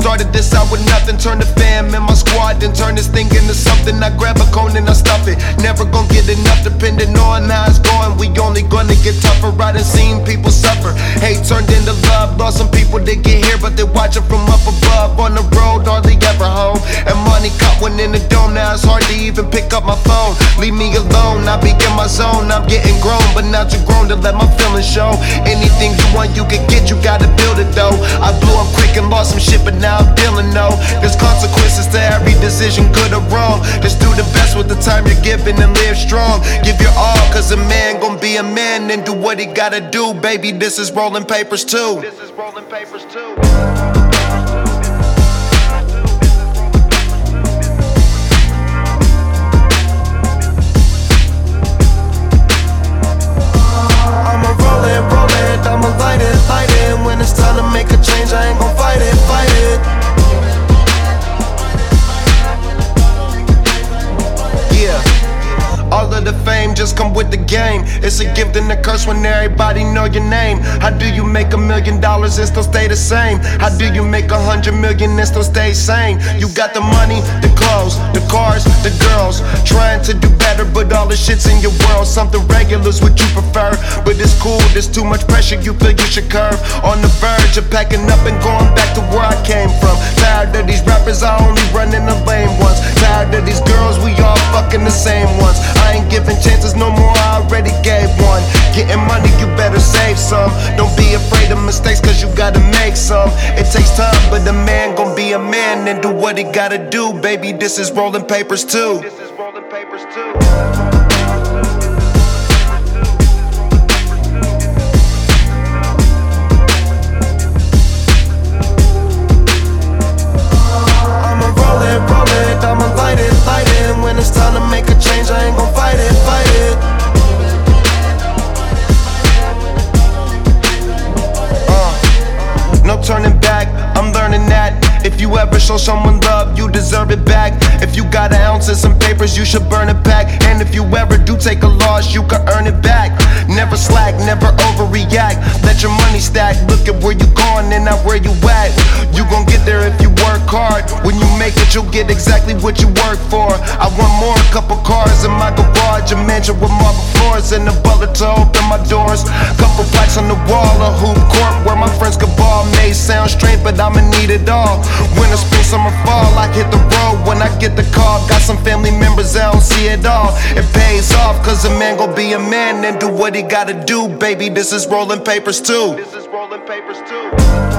Started this out with nothing, turned the fam in my squad, then turn this thing into something. I grab a cone and I stuff it. Never gonna get enough depending on how it's going. We only gonna get tougher. I done seen people suffer. Hate turned into love. Lost some people that get here, but they watching from up above. On the road, hardly ever home. And money caught one in the dome. Now it's hard to even pick up my phone. Leave me alone, I be in my zone. I'm getting grown, but not too grown to let my feelings show. Anything you want, you can get, you gotta build it though. I blew up quick and lost some shit, but now I'm dealing no. There's consequences to every decision, good or wrong. Just do the best with the time you're given and live strong. Give your all, cause a man gon' be a man and do what he gotta do. Baby, this is Rolling Papers too. This is Rolling Papers too. I'ma light it, when it's time to make a change, I ain't gon' fight it. Yeah, all of the fame just come with the game. It's a gift and a curse when everybody know your name. How do you make $1 million and still stay the same? How do you make 100 million and still stay sane? You got the money, the clothes, the cars, the girls, trying to do better, but all the shit's in your world. Something regular's what you prefer, but it's cool, there's too much pressure, you feel you should curve. On the verge of packing up and going back to where I came from. Tired of these rappers, I only run in the lame ones. Tired of these girls, we all fucking the same ones. I ain't giving chances no more, I already gave one. Getting money, you better save some. Don't be afraid of mistakes, cause you gotta make some. It takes time, but a man gon' be a man and do what he gotta do. Baby, this is Rolling Papers too. This is Rolling Papers too. I'ma light it, when it's time to make a change, I ain't gon' fight it. No turning back, I'm learning that. If you ever show someone love, you deserve it back. If you got an ounce and some papers, you should burn it back. And if you ever do take a loss, you can earn it back. Never slack, never overreact. Let your money stack, look at where you going and not where you at. You gon' get there if you work hard. When you make it, you'll get exactly what you work for. I want more, a couple cars in my garage, a mansion with marble floors and a bullet to open my doors. Couple plaques on the wall, a hoop court where my friends could ball. May sound strange, but I'ma need it all. Winter, spring, summer, fall, I hit the road when I get the call. Got some family members, I don't see it all. It pays off, cause a man gon' be a man and do what he gotta do. Baby, this is Rolling Papers too. This is Rolling Papers too.